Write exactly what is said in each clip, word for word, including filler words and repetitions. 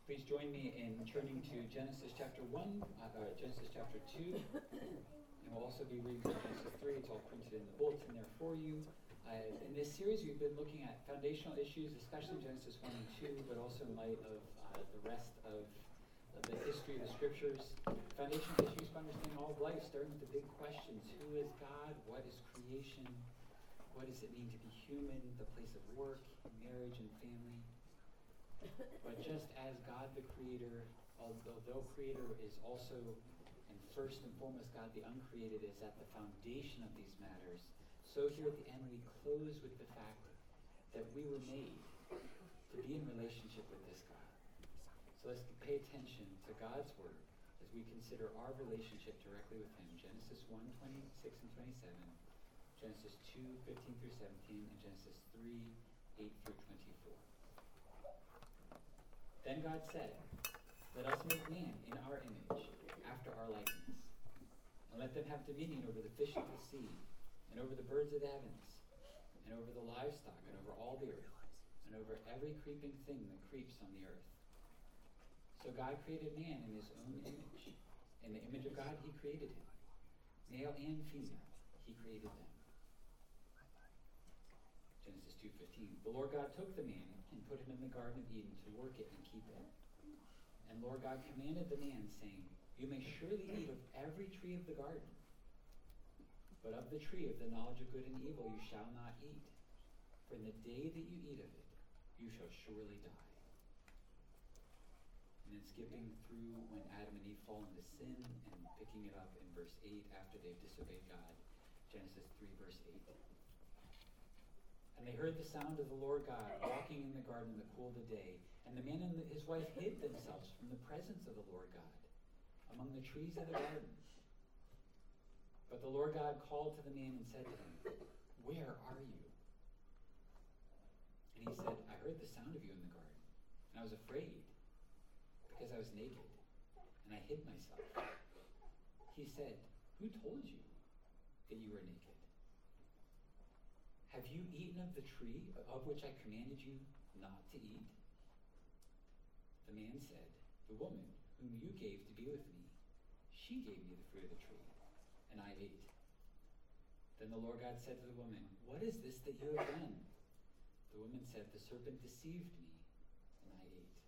Please join me in turning to Genesis chapter one, uh, Genesis chapter two, and we'll also be reading from Genesis three. It's all printed in the bulletin there for you. Uh, in this series, we've been looking at foundational issues, especially Genesis one and two, but also in light of uh, the rest of, of the history of the scriptures. Foundational issues for understanding all of life, starting with the big questions. Who is God? What is creation? What does it mean to be human? The place of work, marriage, and family. But just as God the Creator, although Creator is also, and first and foremost, God the Uncreated is at the foundation of these matters, so here at the end we close with the fact that we were made to be in relationship with this God. So let's pay attention to God's Word as we consider our relationship directly with Him. Genesis one, twenty-six and twenty-seven, Genesis two, fifteen through seventeen, and Genesis three, eight through twenty-four. Then God said, "Let us make man in our image, after our likeness, and let them have dominion over the fish of the sea, and over the birds of the heavens, and over the livestock, and over all the earth, and over every creeping thing that creeps on the earth." So God created man in his own image. In the image of God he created him. Male and female he created them. Genesis two fifteen. The Lord God took the man and put him in the Garden of Eden to work it and keep it. And Lord God commanded the man, saying, "You may surely eat of every tree of the garden, but of the tree of the knowledge of good and evil you shall not eat. For in the day that you eat of it, you shall surely die." And then skipping through when Adam and Eve fall into sin and picking it up in verse eight after they've disobeyed God. Genesis three, verse eight. "And they heard the sound of the Lord God walking in the garden in the cool of the day. And the man and the, his wife hid themselves from the presence of the Lord God among the trees of the garden. But the Lord God called to the man and said to him, 'Where are you?' And he said, 'I heard the sound of you in the garden, and I was afraid, because I was naked, and I hid myself.' He said, 'Who told you that you were naked? Have you eaten of the tree of which I commanded you not to eat?' The man said, 'The woman whom you gave to be with me, she gave me the fruit of the tree, and I ate.' Then the Lord God said to the woman, 'What is this that you have done?' The woman said, 'The serpent deceived me, and I ate.'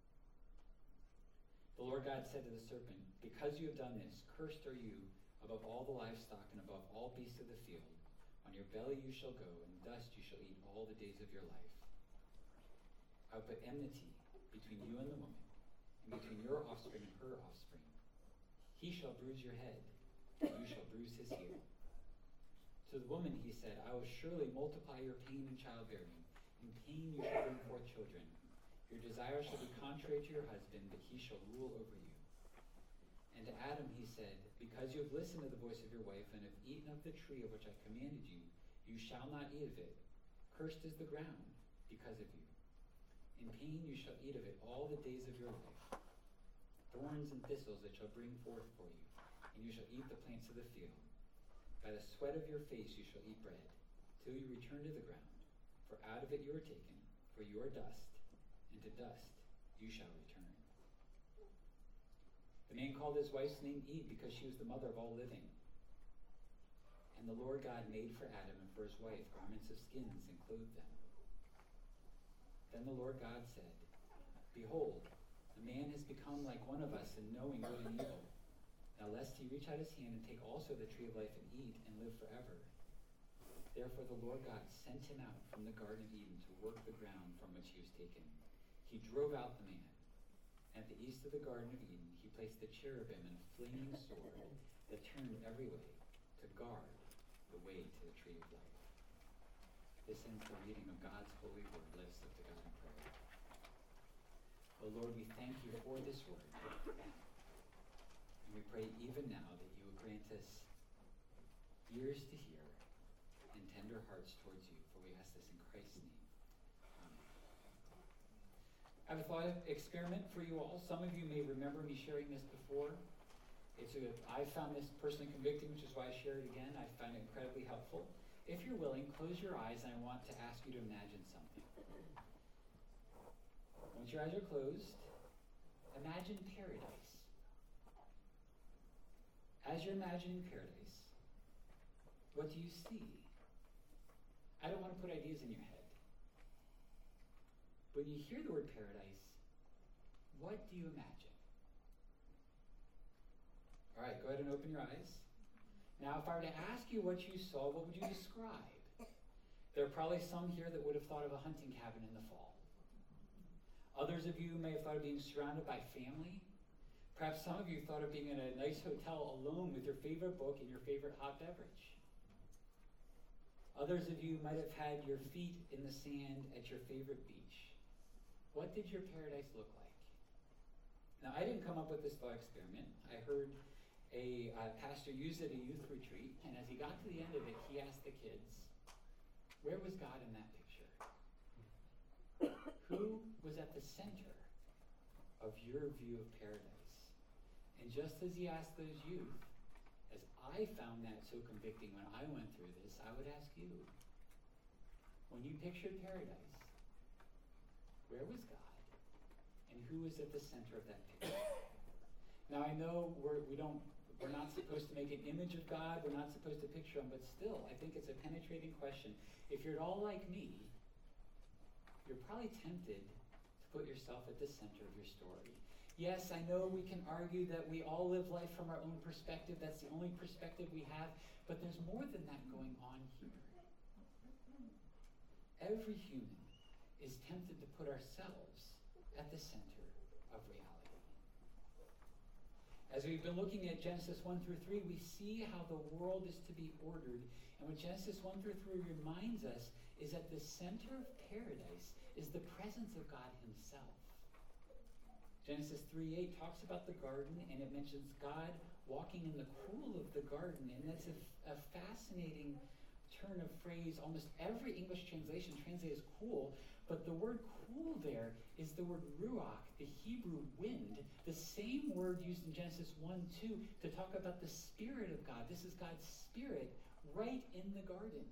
The Lord God said to the serpent, 'Because you have done this, cursed are you above all the livestock and above all beasts of the field. On your belly you shall go, and dust you shall eat all the days of your life. I will put enmity between you and the woman, and between your offspring and her offspring. He shall bruise your head, and you shall bruise his heel.' To the woman he said, 'I will surely multiply your pain in childbearing. In pain you shall bring forth children. Your desire shall be contrary to your husband, but he shall rule over you.' And to Adam he said, 'Because you have listened to the voice of your wife, and have eaten of the tree of which I commanded you, you shall not eat of it. Cursed is the ground because of you. In pain you shall eat of it all the days of your life. Thorns and thistles it shall bring forth for you, and you shall eat the plants of the field. By the sweat of your face you shall eat bread, till you return to the ground. For out of it you are taken, for you are dust, and to dust you shall return.' The man called his wife's name Eve, because she was the mother of all living. And the Lord God made for Adam and for his wife garments of skins and clothed them. Then the Lord God said, 'Behold, the man has become like one of us in knowing good and evil. Now lest he reach out his hand and take also the tree of life and eat and live forever.' Therefore the Lord God sent him out from the Garden of Eden to work the ground from which he was taken. He drove out the man. At the east of the Garden of Eden, he placed the cherubim and a flaming sword that turned every way to guard the way to the tree of life." This ends the reading of God's holy word. Let us look to God in prayer. Oh Lord, we thank you for this word. And we pray even now that you will grant us ears to hear and tender hearts towards you. For we ask this in Christ's name. Amen. I have a thought experiment for you all. Some of you may remember me sharing this before. It's a, I found this personally convicting, which is why I share it again. I find it incredibly helpful. If you're willing, close your eyes, and I want to ask you to imagine something. Once your eyes are closed, Imagine paradise. As you're imagining paradise, what do you see? I don't want to put ideas in your head. When you hear the word paradise, what do you imagine? All right, go ahead and open your eyes. Now, if I were to ask you what you saw, what would you describe? There are probably some here that would have thought of a hunting cabin in the fall. Others of you may have thought of being surrounded by family. Perhaps some of you thought of being in a nice hotel alone with your favorite book and your favorite hot beverage. Others of you might have had your feet in the sand at your favorite beach. What did your paradise look like? Now, I didn't come up with this thought experiment. I heard a uh, pastor use it at a youth retreat, and as he got to the end of it, he asked the kids, where was God in that picture? Who was at the center of your view of paradise? And just as he asked those youth, as I found that so convicting when I went through this, I would ask you, when you pictured paradise, where was God? And who was at the center of that picture? Now I know we're, we don't, we're not supposed to make an image of God, we're not supposed to picture him, but still, I think it's a penetrating question. If you're at all like me, you're probably tempted to put yourself at the center of your story. Yes, I know we can argue that we all live life from our own perspective. That's the only perspective we have. But there's more than that going on here. Every human is tempted to put ourselves at the center of reality. As we've been looking at Genesis one through three, we see how the world is to be ordered. And what Genesis one through three reminds us is that the center of paradise is the presence of God himself. Genesis three eight talks about the garden, and it mentions God walking in the cool of the garden. And that's a, a fascinating turn of phrase. Almost every English translation translates cool, but the word cool there is the word ruach, the Hebrew wind, the same word used in Genesis one two to talk about the Spirit of God. This is God's Spirit right in the garden.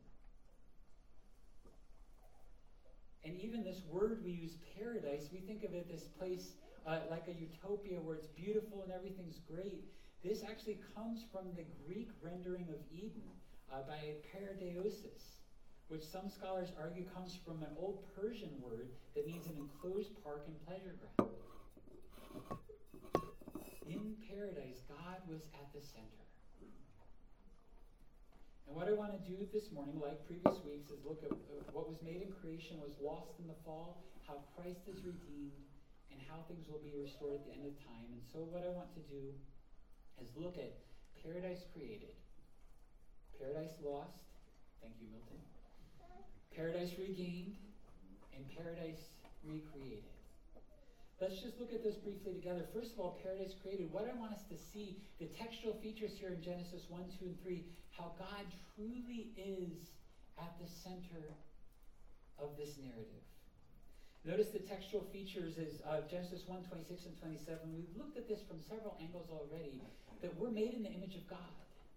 And even this word we use, paradise, we think of it this place uh, like a utopia where it's beautiful and everything's great. This actually comes from the Greek rendering of Eden uh, by paradiosis, which some scholars argue comes from an old Persian word that means an enclosed park and pleasure ground. In paradise, God was at the center. And what I want to do this morning, like previous weeks, is look at what was made in creation was lost in the fall, how Christ is redeemed, and how things will be restored at the end of time. And so what I want to do is look at paradise created, paradise lost, thank you, Milton, paradise regained, and paradise recreated. Let's just look at this briefly together. First of all, paradise created. What I want us to see, the textual features here in Genesis one, two, and three, how God truly is at the center of this narrative. Notice the textual features is uh, Genesis one, twenty-six and twenty-seven. We've looked at this from several angles already, that we're made in the image of God.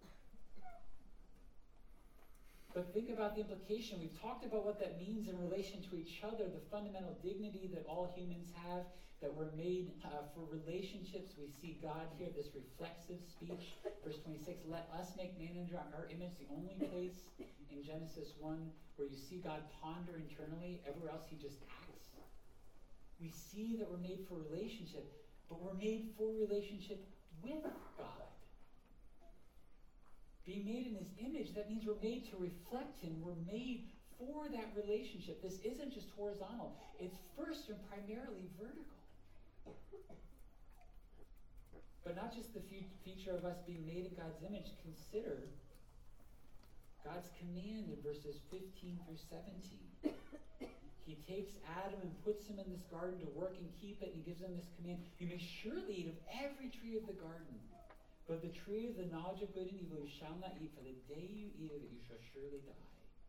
But think about the implication. We've talked about what that means in relation to each other, the fundamental dignity that all humans have, that we're made uh, for relationships. We see God here, this reflexive speech. Verse twenty-six, let us make man in our image, the only place in Genesis one where you see God ponder internally. Everywhere else he just acts. We see that we're made for relationship, but we're made for relationship with God. Being made in his image, that means we're made to reflect him. We're made for that relationship. This isn't just horizontal. It's first and primarily vertical. But not just the feature of us being made in God's image. Consider God's command in verses fifteen through seventeen. He takes Adam and puts him in this garden to work and keep it, and he gives him this command. You may surely eat of every tree of the garden, but the tree of the knowledge of good and evil you shall not eat, for the day you eat of it you shall surely die.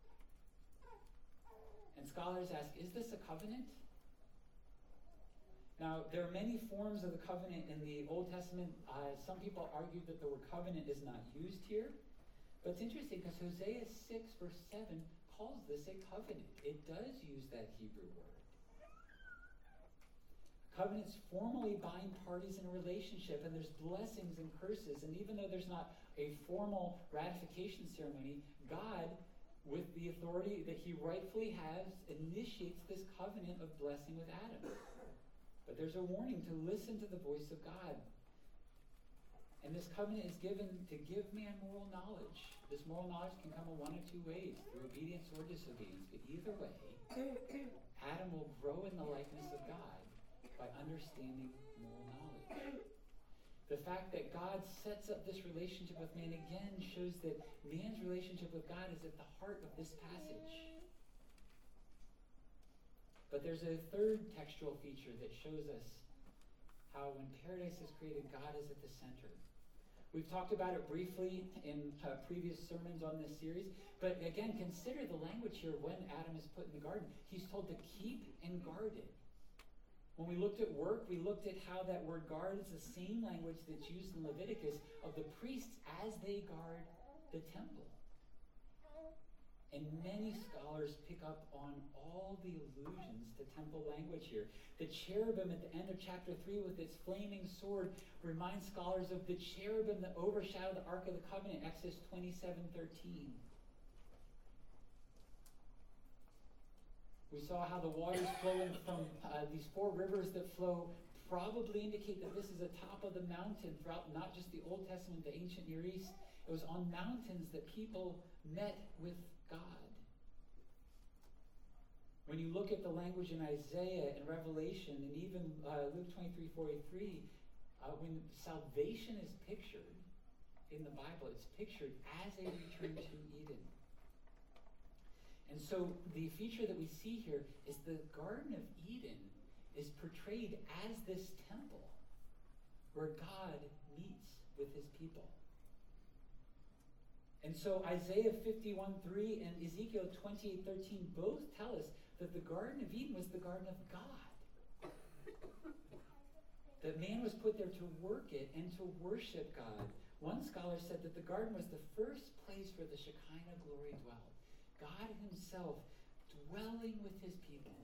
And scholars ask, is this a covenant? Now, there are many forms of the covenant in the Old Testament. Uh, some people argue that the word covenant is not used here. But it's interesting because Hosea six verse seven calls this a covenant. It does use that Hebrew word. Covenants formally bind parties in a relationship, and there's blessings and curses. And even though there's not a formal ratification ceremony, God, with the authority that he rightfully has, initiates this covenant of blessing with Adam. But there's a warning to listen to the voice of God. And this covenant is given to give man moral knowledge. This moral knowledge can come in one of two ways, through obedience or disobedience. But either way, Adam will grow in the likeness of God by understanding moral knowledge. The fact that God sets up this relationship with man again shows that man's relationship with God is at the heart of this passage. But there's a third textual feature that shows us how when paradise is created, God is at the center. We've talked about it briefly in uh, previous sermons on this series, but again, consider the language here when Adam is put in the garden. He's told to keep and guard it. When we looked at work, we looked at how that word guard is the same language that's used in Leviticus of the priests as they guard the temple. And many scholars pick up on all the allusions to temple language here. The cherubim at the end of chapter three with its flaming sword reminds scholars of the cherubim that overshadow the Ark of the Covenant, Exodus twenty-seven thirteen. We saw how the waters flowing from uh, these four rivers that flow probably indicate that this is the top of the mountain throughout not just the Old Testament, the ancient Near East. It was on mountains that people met with God. When you look at the language in Isaiah and Revelation and even uh, Luke twenty-three forty-three, uh, when salvation is pictured in the Bible, it's pictured as a return to Eden. And so the feature that we see here is the Garden of Eden is portrayed as this temple where God meets with his people. And so Isaiah fifty-one three and Ezekiel twenty-eight thirteen both tell us that the Garden of Eden was the garden of God. That man was put there to work it and to worship God. One scholar said that the garden was the first place where the Shekinah glory dwelled. God himself dwelling with his people.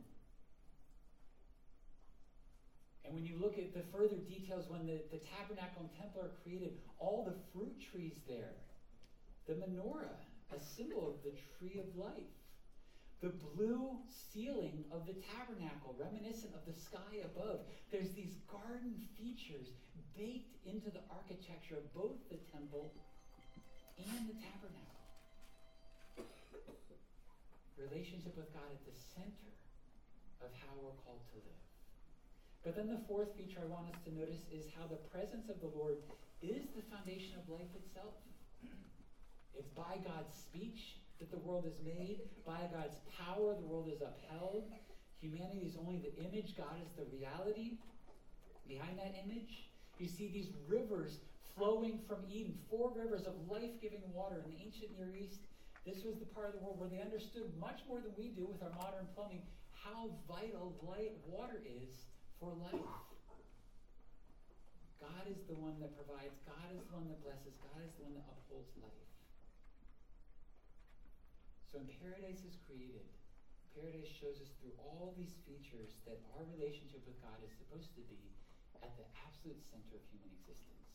And when you look at the further details, when the, the tabernacle and temple are created, all the fruit trees there, the menorah, a symbol of the tree of life, the blue ceiling of the tabernacle, reminiscent of the sky above. There's these garden features baked into the architecture of both the temple and the tabernacle. Relationship with God at the center of how we're called to live. But then the fourth feature I want us to notice is how the presence of the Lord is the foundation of life itself. It's by God's speech that the world is made. By God's power, the world is upheld. Humanity is only the image. God is the reality behind that image. You see these rivers flowing from Eden, four rivers of life-giving water in the ancient Near East. This was the part of the world where they understood much more than we do with our modern plumbing how vital light water is for life. God is the one that provides. God is the one that blesses. God is the one that upholds life. So when paradise is created, paradise shows us through all these features that our relationship with God is supposed to be at the absolute center of human existence.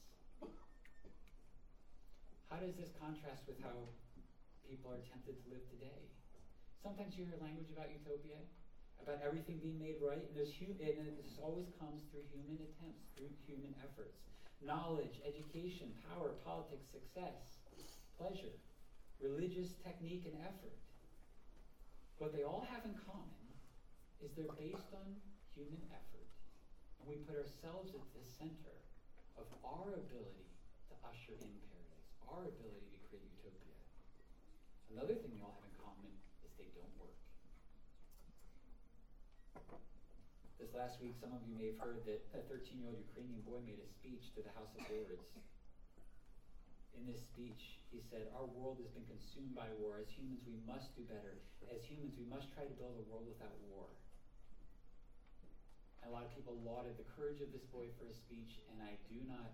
How does this contrast with how people are tempted to live today? Sometimes you hear language about utopia, about everything being made right, and, there's hu- and this always comes through human attempts, through human efforts. Knowledge, education, power, politics, success, pleasure, religious technique and effort. What they all have in common is they're based on human effort. And we put ourselves at the center of our ability to usher in paradise, our ability to create utopia. Another thing they all have in common is they don't work. This last week, some of you may have heard that a thirteen-year-old Ukrainian boy made a speech to the House of Lords. In this speech, he said, our world has been consumed by war. As humans, we must do better. As humans, we must try to build a world without war. And a lot of people lauded the courage of this boy for his speech, and I do not,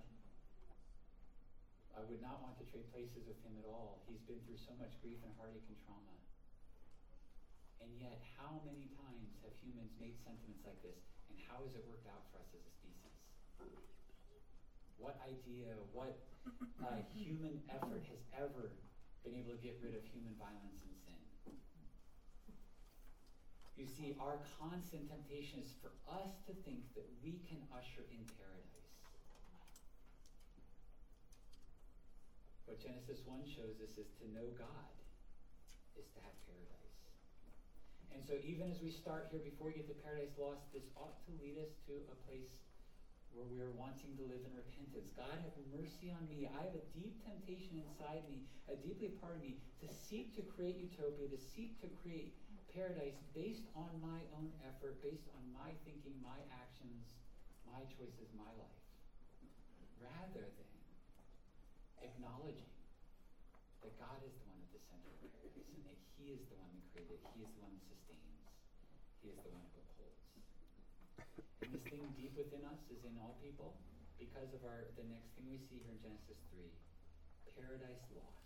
I would not want to trade places with him at all. He's been through so much grief and heartache and trauma. And yet, how many times have humans made sentiments like this And how has it worked out for us as a species? What idea, what uh, human effort has ever been able to get rid of human violence and sin? You see, our constant temptation is for us to think that we can usher in paradise. What Genesis one shows us is to know God is to have paradise. And so even as we start here, before we get to Paradise Lost, this ought to lead us to a place where we are wanting to live in repentance. God, have mercy on me. I have a deep temptation inside me, a deeply part of me, to seek to create utopia, to seek to create paradise based on my own effort, based on my thinking, my actions, my choices, my life, rather than acknowledging that God is the one at the center of paradise and that He is the one that created it, He is the one that sustains, He is the one who upholds. And this thing deep within us is in all people because of our the next thing we see here in Genesis three, paradise lost.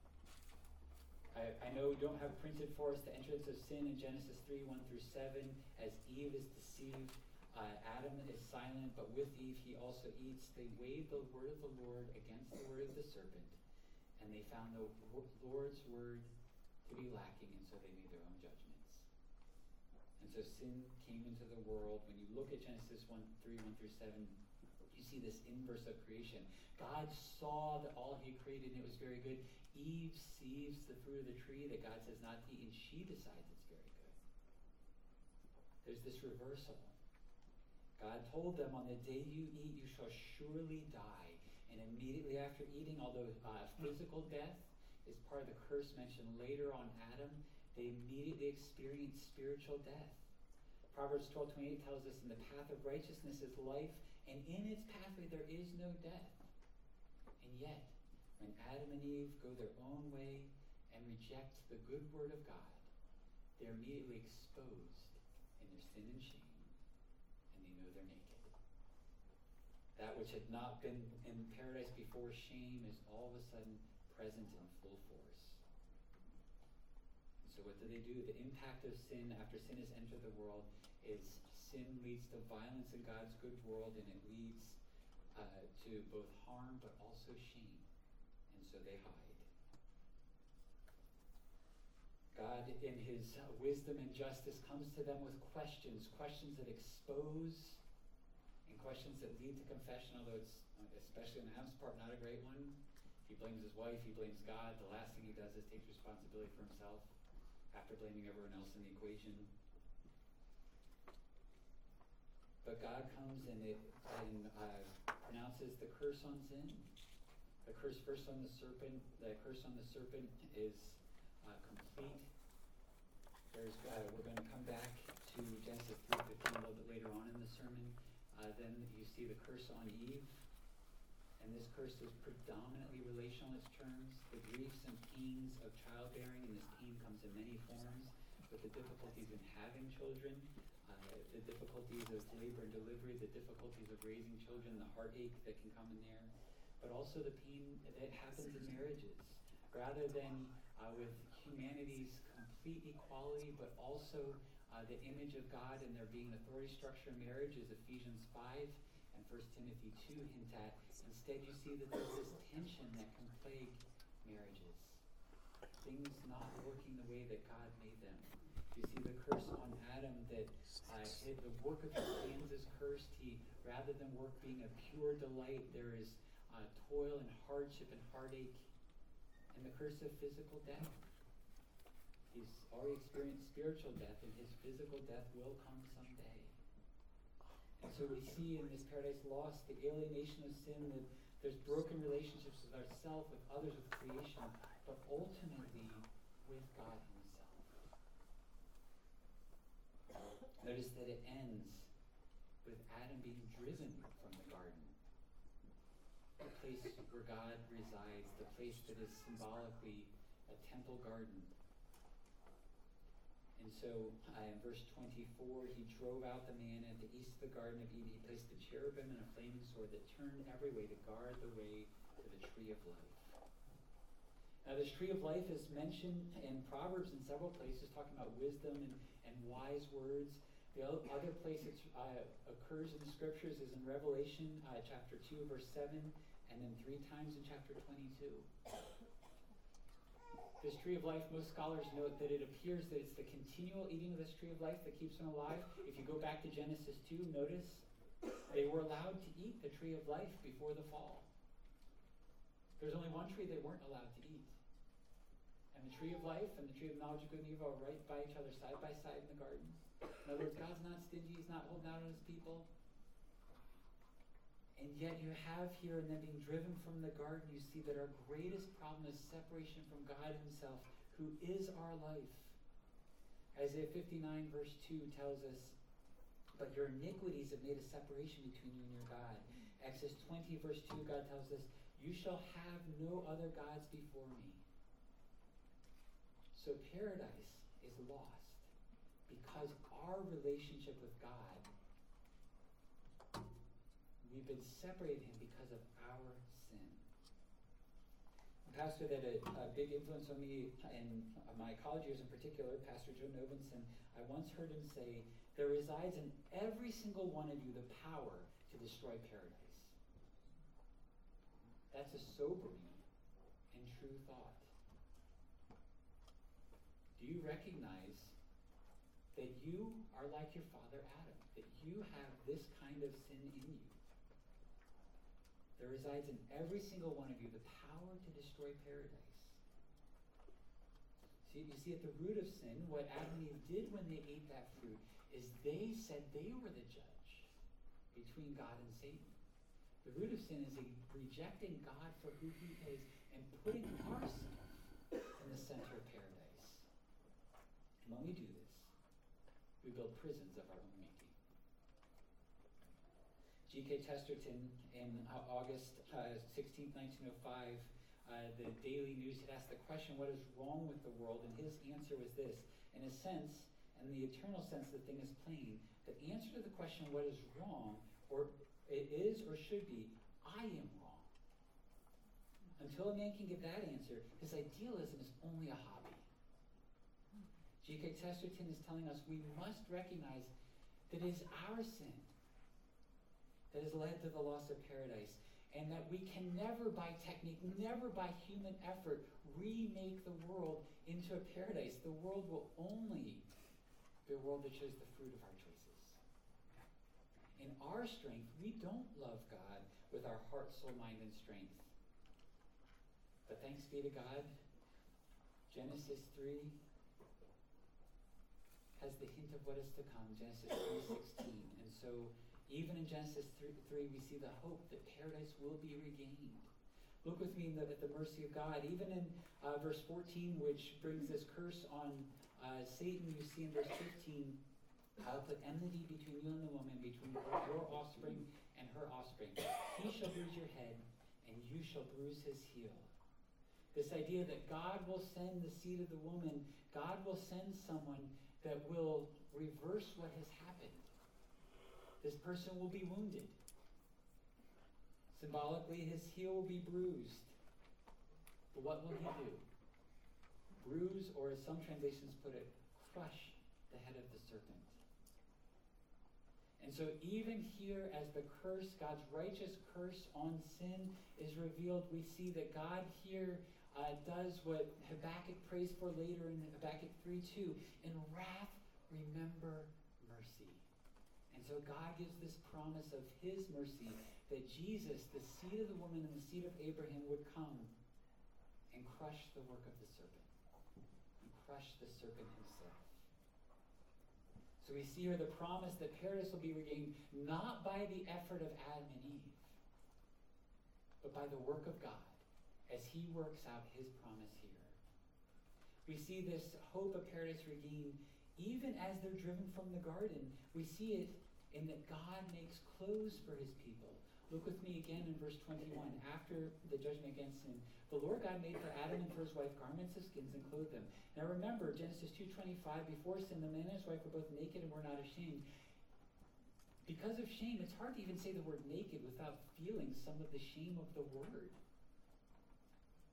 I, I know we don't have printed for us the entrance of sin in Genesis three, one through seven, as Eve is deceived. Uh, Adam is silent, but with Eve he also eats. They weighed the word of the Lord against the word of the serpent, and they found the Lord's word to be lacking, and so they made their own judgments. And so sin came into the world. When you look at Genesis one, three, one through seven, you see this inverse of creation. God saw that all He created, and it was very good. Eve sees the fruit of the tree that God says not to eat, and she decides it's very good. There's this reversal. God told them, on the day you eat, you shall surely die. And immediately after eating, although uh, physical death is part of the curse mentioned later on Adam, they immediately experience spiritual death. Proverbs twelve twenty-eight tells us, in the path of righteousness is life, and in its pathway there is no death. And yet, when Adam and Eve go their own way and reject the good word of God, they're immediately exposed in their sin and shame. They're naked. That which had not been in paradise before, shame, is all of a sudden present in full force. So what do they do? The impact of sin after sin has entered the world is sin leads to violence in God's good world, and it leads uh, to both harm but also shame. And so they hide. God, in His uh, wisdom and justice, comes to them with questions, questions that expose and questions that lead to confession, although it's, especially on Adam's part, not a great one. He blames his wife, he blames God. The last thing he does is takes responsibility for himself after blaming everyone else in the equation. But God comes and, it, and uh, pronounces the curse on sin. The curse first on the serpent. The curse on the serpent is uh, complete. There's, uh, we're going to come back to Genesis three fifteen a little bit later on in the sermon. Uh, then you see the curse on Eve. And this curse is predominantly relational in its terms. The griefs and pains of childbearing, and this pain comes in many forms, with the difficulties in having children, uh, the difficulties of labor and delivery, the difficulties of raising children, the heartache that can come in there, but also the pain that happens in marriages. Rather than uh, with humanity's complete equality, but also uh, the image of God and there being an authority structure in marriage, as Ephesians five and First Timothy two hint at. Instead, you see that there's this tension that can plague marriages. Things not working the way that God made them. You see the curse on Adam, that uh, it, the work of his hands is cursed. He, rather than work being a pure delight, there is uh, toil and hardship and heartache. And the curse of physical death. He's already experienced spiritual death, and his physical death will come someday. And so we see in this paradise lost the alienation of sin, that there's broken relationships with ourselves, with others, with creation, but ultimately with God Himself. Notice that it ends with Adam being driven from the garden. The place where God resides, the place that is symbolically a temple garden. And so uh, in verse twenty-four, he drove out the man at the east of the Garden of Eden. He placed the cherubim and a flaming sword that turned every way to guard the way to the tree of life. Now this tree of life is mentioned in Proverbs in several places, talking about wisdom and, and wise words. The other place it uh, occurs in the scriptures is in Revelation uh, chapter two, verse seven, and then three times in chapter twenty-two. This tree of life, most scholars note that it appears that it's the continual eating of this tree of life that keeps them alive. If you go back to Genesis two, notice they were allowed to eat the tree of life before the fall. There's only one tree they weren't allowed to eat. And the tree of life and the tree of knowledge of good and evil are right by each other, side by side in the garden. In other words, God's not stingy, he's not holding out on his people. And yet you have here, and then being driven from the garden, you see that our greatest problem is separation from God himself, who is our life. Isaiah fifty-nine verse two tells us, but your iniquities have made a separation between you and your God. Exodus twenty verse two, God tells us, you shall have no other gods before me. So paradise is lost because our relationship with God, we've been separated him because of our sin. A pastor that had a, a big influence on me in my college years in particular, Pastor Joe Novenson, I once heard him say, there resides in every single one of you the power to destroy paradise. That's a sobering and true thought. Do you recognize that you are like your father Adam, that you have this kind of sin in you? There resides in every single one of you the power to destroy paradise. See, you see, at the root of sin, what Adam and Eve did when they ate that fruit is they said they were the judge between God and Satan. The root of sin is a rejecting God for who he is and putting ourselves in the center of paradise. And when we do this, we build prisons of our own making. G K Chesterton, in uh, August uh, sixteenth, nineteen oh five, uh, the Daily News had asked the question, what is wrong with the world? And his answer was this. In a sense, in the eternal sense, the thing is plain. The answer to the question, what is wrong, or it is or should be, I am wrong. Until a man can get that answer, his idealism is only a hobby. G K Chesterton is telling us we must recognize that it is our sin that has led to the loss of paradise, and that we can never by technique, never by human effort, remake the world into a paradise. The world will only be a world that shows the fruit of our choices. In our strength, we don't love God with our heart, soul, mind, and strength. But thanks be to God, Genesis three has the hint of what is to come, Genesis three sixteen. And so even in Genesis three, we see the hope that paradise will be regained. Look with me in the, at the mercy of God. Even in uh, verse fourteen, which brings this curse on uh, Satan, you see in verse fifteen, I'll put enmity between you and the woman, between your offspring and her offspring. He shall bruise your head, and you shall bruise his heel. This idea that God will send the seed of the woman, God will send someone that will reverse what has happened. This person will be wounded. Symbolically, his heel will be bruised. But what will he do? Bruise, or as some translations put it, crush the head of the serpent. And so even here, as the curse, God's righteous curse on sin is revealed, we see that God here uh, does what Habakkuk prays for later in Habakkuk three two. In wrath, remember mercy. And so God gives this promise of his mercy that Jesus, the seed of the woman and the seed of Abraham, would come and crush the work of the serpent. And crush the serpent himself. So we see here the promise that paradise will be regained not by the effort of Adam and Eve, but by the work of God as he works out his promise here. We see this hope of paradise regained even as they're driven from the garden. We see it in that God makes clothes for his people. Look with me again in verse twenty-one. After the judgment against sin, the Lord God made for Adam and for his wife garments of skins and clothed them. Now remember, Genesis two twenty-five, before sin, the man and his wife were both naked and were not ashamed. Because of shame, it's hard to even say the word naked without feeling some of the shame of the word.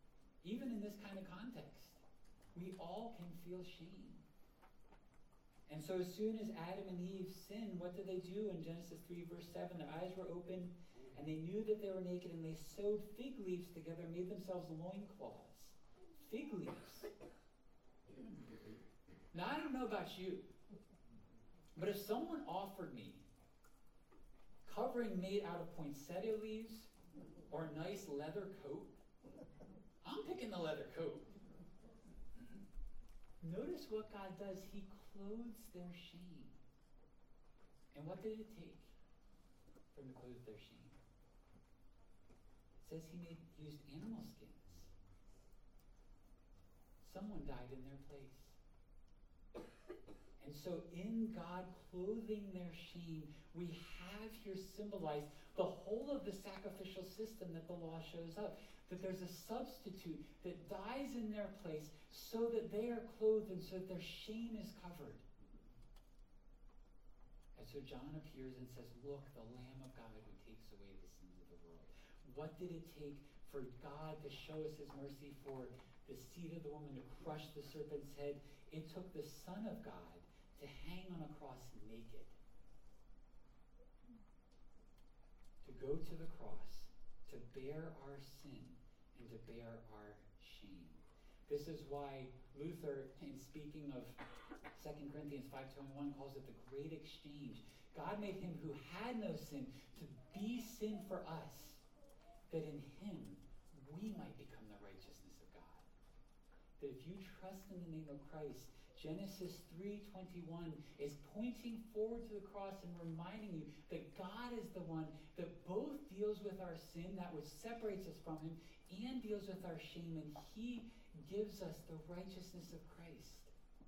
Even in this kind of context, we all can feel shame. And so as soon as Adam and Eve sinned, what did they do in Genesis three, verse seven? Their eyes were open, and they knew that they were naked, and they sewed fig leaves together and made themselves loincloths. Fig leaves. Now, I don't know about you, but if someone offered me covering made out of poinsettia leaves or a nice leather coat, I'm picking the leather coat. Notice what God does. He clothes their shame. And what did it take for him to clothe their shame? It says he made used animal skins. Someone died in their place. And so in God clothing their shame, we have here symbolized the whole of the sacrificial system that the law shows up. That there's a substitute that dies in their place so that they are clothed and so that their shame is covered. And so John appears and says, look, the Lamb of God who takes away the sins of the world. What did it take for God to show us his mercy, for the seed of the woman to crush the serpent's head? It took the Son of God to hang on a cross naked. To go to the cross, to bear our sin, and to bear our shame. This is why Luther, in speaking of Second Corinthians five twenty-one, calls it the great exchange. God made him who had no sin to be sin for us, that in him we might become the righteousness of God. That if you trust in the name of Christ, Genesis three twenty-one is pointing forward to the cross and reminding you that God is the one that both deals with our sin, that which separates us from him, and deals with our shame, and he gives us the righteousness of Christ.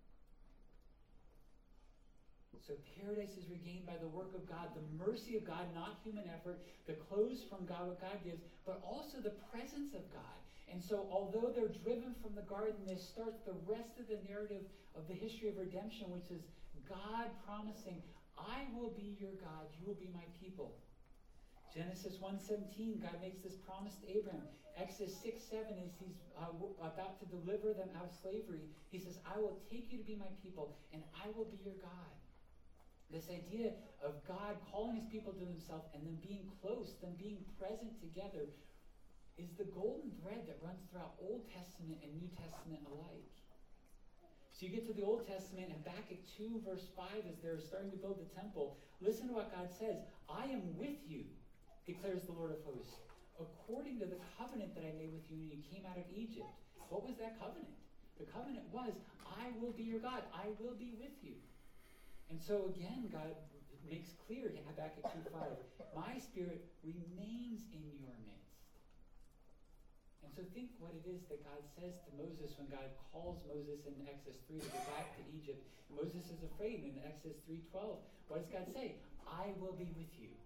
So paradise is regained by the work of God, the mercy of God, not human effort, the clothes from God, what God gives, but also the presence of God. And so although they're driven from the garden, this starts the rest of the narrative of the history of redemption, which is God promising, I will be your God, you will be my people. Genesis one seventeen, God makes this promise to Abraham. Exodus six seven, as he's uh, about to deliver them out of slavery, he says, I will take you to be my people, and I will be your God. This idea of God calling his people to himself and them being close, them being present together, is the golden thread that runs throughout Old Testament and New Testament alike. So you get to the Old Testament, and Habakkuk two, verse five, as they're starting to build the temple, listen to what God says. I am with you, declares the Lord of hosts, according to the covenant that I made with you when you came out of Egypt. What was that covenant? The covenant was, I will be your God. I will be with you. And so again, God makes clear to Habakkuk two five, my spirit remains in your midst. And so think what it is that God says to Moses when God calls Moses in Exodus three to go back to Egypt. Moses is afraid in Exodus three twelve. What does God say? I will be with you.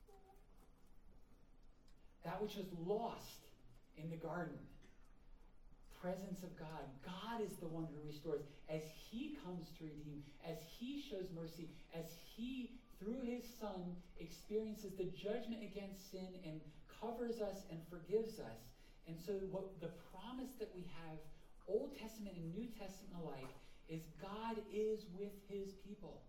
That which was lost in the garden. Presence of God. God is the one who restores. As he comes to redeem, as he shows mercy, as he, through his Son, experiences the judgment against sin and covers us and forgives us. And so what the promise that we have, Old Testament and New Testament alike, is God is with his people.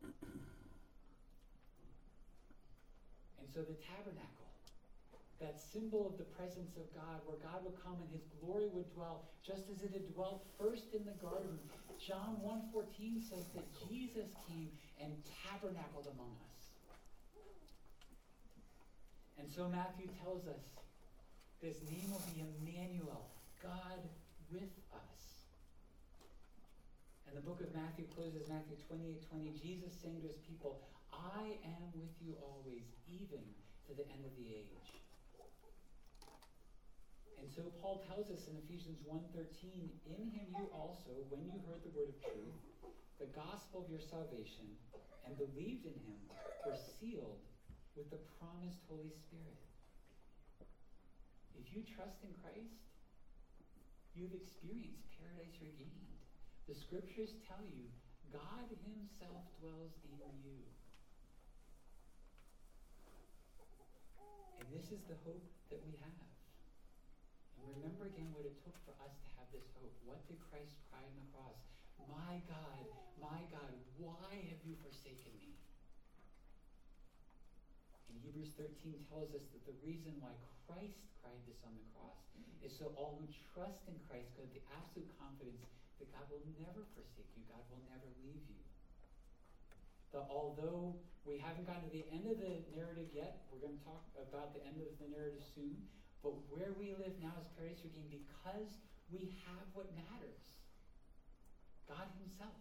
And so the tabernacle, that symbol of the presence of God, where God would come and his glory would dwell, just as it had dwelt first in the garden. John one fourteen says that Jesus came and tabernacled among us. And so Matthew tells us, his name will be Emmanuel, God with us. And the book of Matthew closes, Matthew twenty-eight twenty, Jesus saying to his people, I am with you always, even to the end of the age. And so Paul tells us in Ephesians one thirteen, in him you also, when you heard the word of truth, the gospel of your salvation, and believed in him, were sealed with the promised Holy Spirit. If you trust in Christ, you've experienced paradise regained. The scriptures tell you God himself dwells in you. And this is the hope that we have. And remember again what it took for us to have this hope. What did Christ cry on the cross? My God, my God, why have you forsaken me? And Hebrews thirteen tells us that the reason why Christ cried this on the cross is so all who trust in Christ could have the absolute confidence that God will never forsake you, God will never leave you. That although we haven't gotten to the end of the narrative yet, we're going to talk about the end of the narrative soon, but where we live now is Paradise Redeemed because we have what matters. God himself.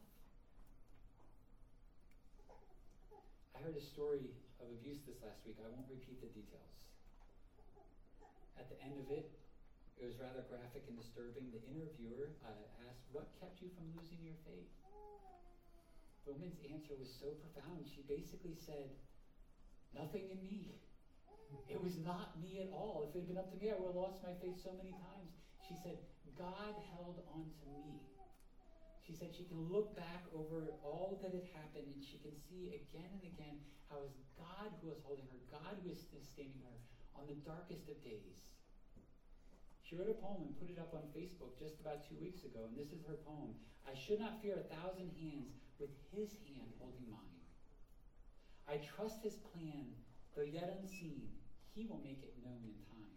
I heard a story of abuse this last week. I won't repeat the details. At the end of it, it was rather graphic and disturbing. The interviewer uh, asked, what kept you from losing your faith? The woman's answer was so profound. She basically said, nothing in me. It was not me at all. If it had been up to me, I would have lost my faith so many times. She said, God held on to me. She said she can look back over all that had happened and she can see again and again how it was God who was holding her, God who was sustaining her on the darkest of days. She wrote a poem and put it up on Facebook just about two weeks ago, and this is her poem. I should not fear a thousand hands with his hand holding mine. I trust his plan, though yet unseen, he will make it known in time.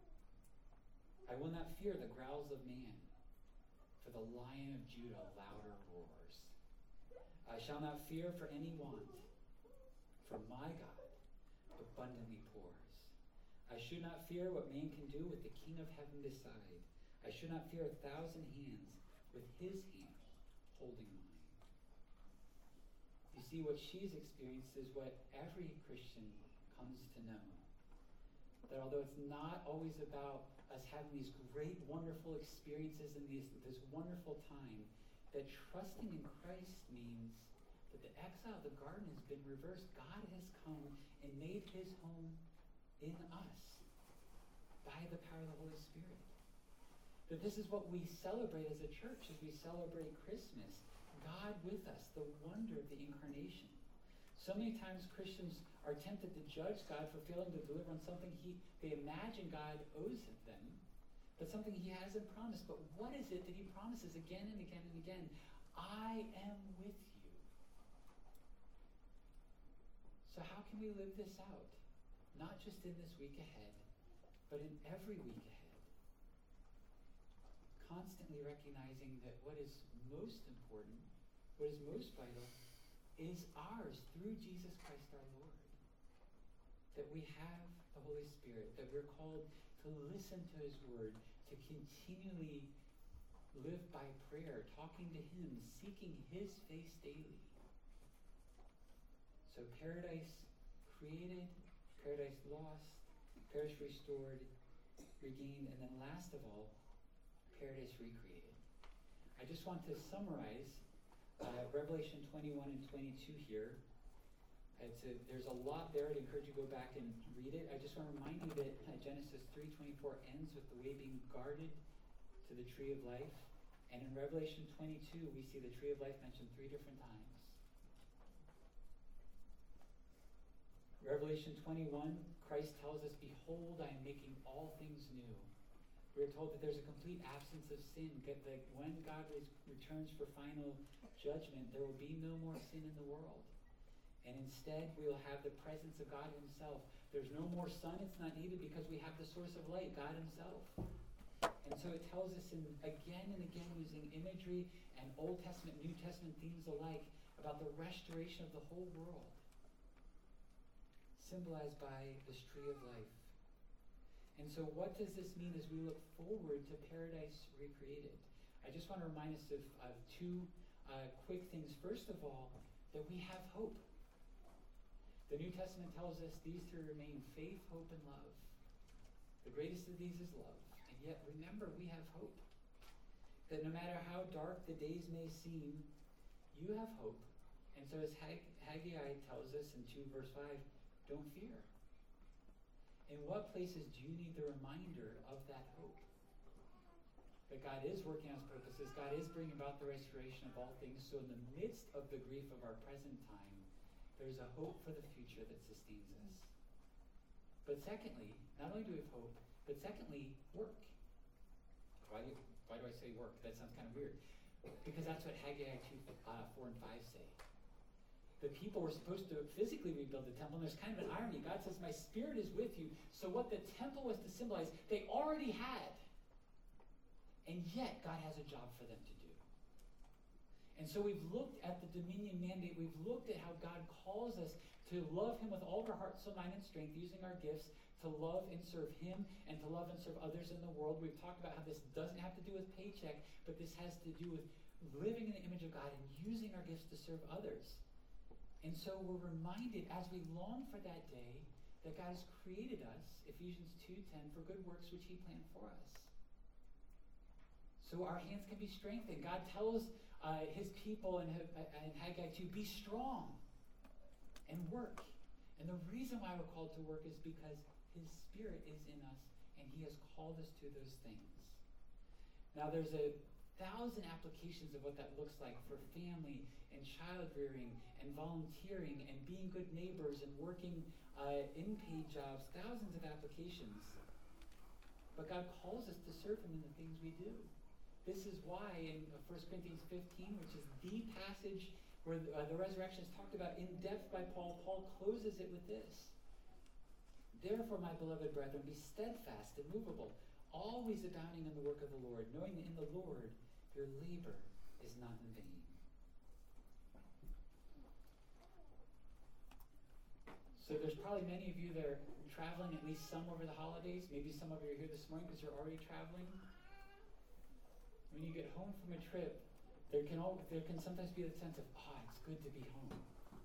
I will not fear the growls of man, for the Lion of Judah louder roars. I shall not fear for any want, for my God abundantly pours. I should not fear what man can do with the King of heaven beside. I should not fear a thousand hands with his hand holding mine. You see, what she's experienced is what every Christian comes to know. That although it's not always about us having these great, wonderful experiences and these, this wonderful time, that trusting in Christ means that the exile of the garden has been reversed. God has come and made his home in us by the power of the Holy Spirit. That this is what we celebrate as a church as we celebrate Christmas. God with us, the wonder of the incarnation. So many times Christians are tempted to judge God for failing to deliver on something he they imagine God owes them, but something he hasn't promised. But what is it that he promises again and again and again? I am with you. So how can we live this out? Not just in this week ahead, but in every week ahead. Constantly recognizing that what is most important, what is most vital, is ours through Jesus Christ our Lord. That we have the Holy Spirit, that we're called to listen to his word, to continually live by prayer, talking to him, seeking his face daily. So paradise created, paradise lost, paradise restored, regained, and then last of all, paradise recreated. I just want to summarize uh, Revelation twenty-one and twenty-two here. It's a, there's a lot there. I'd encourage you to go back and read it. I just want to remind you that uh, Genesis three twenty-four ends with the way being guarded to the tree of life. And in Revelation twenty-two, we see the tree of life mentioned three different times. Revelation twenty-one, Christ tells us, behold, I am making all things new. We're told that there's a complete absence of sin. That when God returns for final judgment, there will be no more sin in the world. And instead, we will have the presence of God himself. There's no more sun. It's not needed because we have the source of light, God himself. And so it tells us in, again and again, using imagery and Old Testament, New Testament themes alike, about the restoration of the whole world, symbolized by this tree of life. And so what does this mean as we look forward to paradise recreated? I just want to remind us of, of two uh, quick things. First of all, that we have hope. The New Testament tells us these three remain: faith, hope, and love. The greatest of these is love. And yet, remember, we have hope. That no matter how dark the days may seem, you have hope. And so as Hag- Haggai tells us in two verse five, don't fear. In what places do you need the reminder of that hope? That God is working on his purposes. God is bringing about the restoration of all things. So in the midst of the grief of our present time, there's a hope for the future that sustains us. But secondly, not only do we have hope, but secondly, work. Why do, you, why do I say work? That sounds kind of weird. Because that's what Haggai two, uh, four and five say. The people were supposed to physically rebuild the temple, and there's kind of an irony. God says, my spirit is with you. So what the temple was to symbolize, they already had. And yet, God has a job for them to do. And so we've looked at the dominion mandate. We've looked at how God calls us to love him with all of our heart, soul, mind, and strength, using our gifts to love and serve him and to love and serve others in the world. We've talked about how this doesn't have to do with paycheck, but this has to do with living in the image of God and using our gifts to serve others. And so we're reminded as we long for that day that God has created us, Ephesians two ten, for good works which he planned for us. So our hands can be strengthened. God tells uh, his people in, in Haggai to be strong and work. And the reason why we're called to work is because his spirit is in us and he has called us to those things. Now there's a thousand applications of what that looks like for family and child rearing and volunteering and being good neighbors and working uh, in paid jobs, thousands of applications. But God calls us to serve him in the things we do. This is why in First Corinthians fifteen, which is the passage where the, uh, the resurrection is talked about in depth by Paul, Paul closes it with this. Therefore, my beloved brethren, be steadfast, immovable, always abounding in the work of the Lord, knowing that in the Lord your labor is not in vain. So there's probably many of you that are traveling, at least some over the holidays. Maybe some of you are here this morning because you're already traveling. When you get home from a trip, there can all, there can sometimes be a sense of, ah, oh, it's good to be home.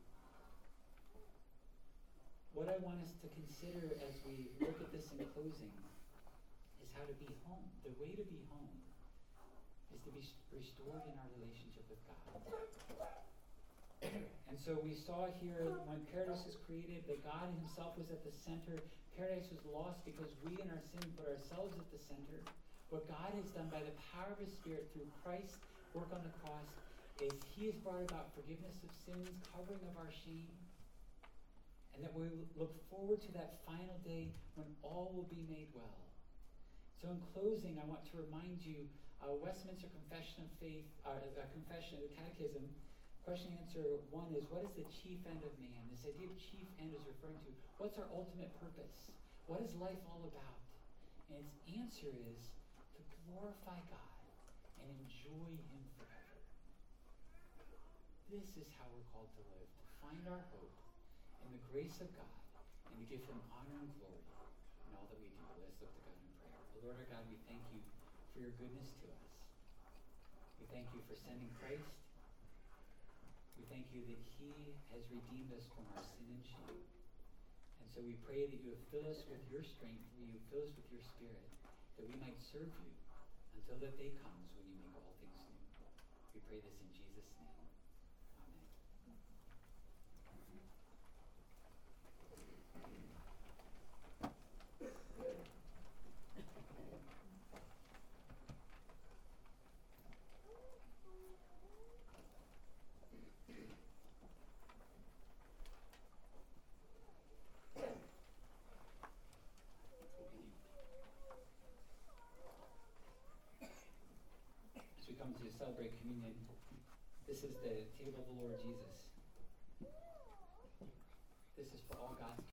What I want us to consider as we look at this in closing is how to be home. The way to be home is to be restored in our relationship with God. And so we saw here when paradise was created that God himself was at the center. Paradise was lost because we in our sin put ourselves at the center. What God has done by the power of his Spirit through Christ's work on the cross is he has brought about forgiveness of sins, covering of our shame, and that we look forward to that final day when all will be made well. So in closing, I want to remind you, uh, Westminster Confession of Faith, uh, uh, Confession of the Catechism, question answer one is, what is the chief end of man? This idea of chief end is referring to, what's our ultimate purpose? What is life all about? And its answer is to glorify God and enjoy him forever. This is how we're called to live, to find our hope in the grace of God and to give him honor and glory in all that we do. Let's look to God in prayer. Oh, Lord our God, we thank you for your goodness to us. We thank you for sending Christ. We thank you that he has redeemed us from our sin and shame. And so we pray that you would fill us with your strength, that you would fill us with your spirit, that we might serve you until that day comes when you make all things new. We pray this in Jesus' name. Amen. As we come to celebrate communion, this is the table of the Lord Jesus. This is for all God's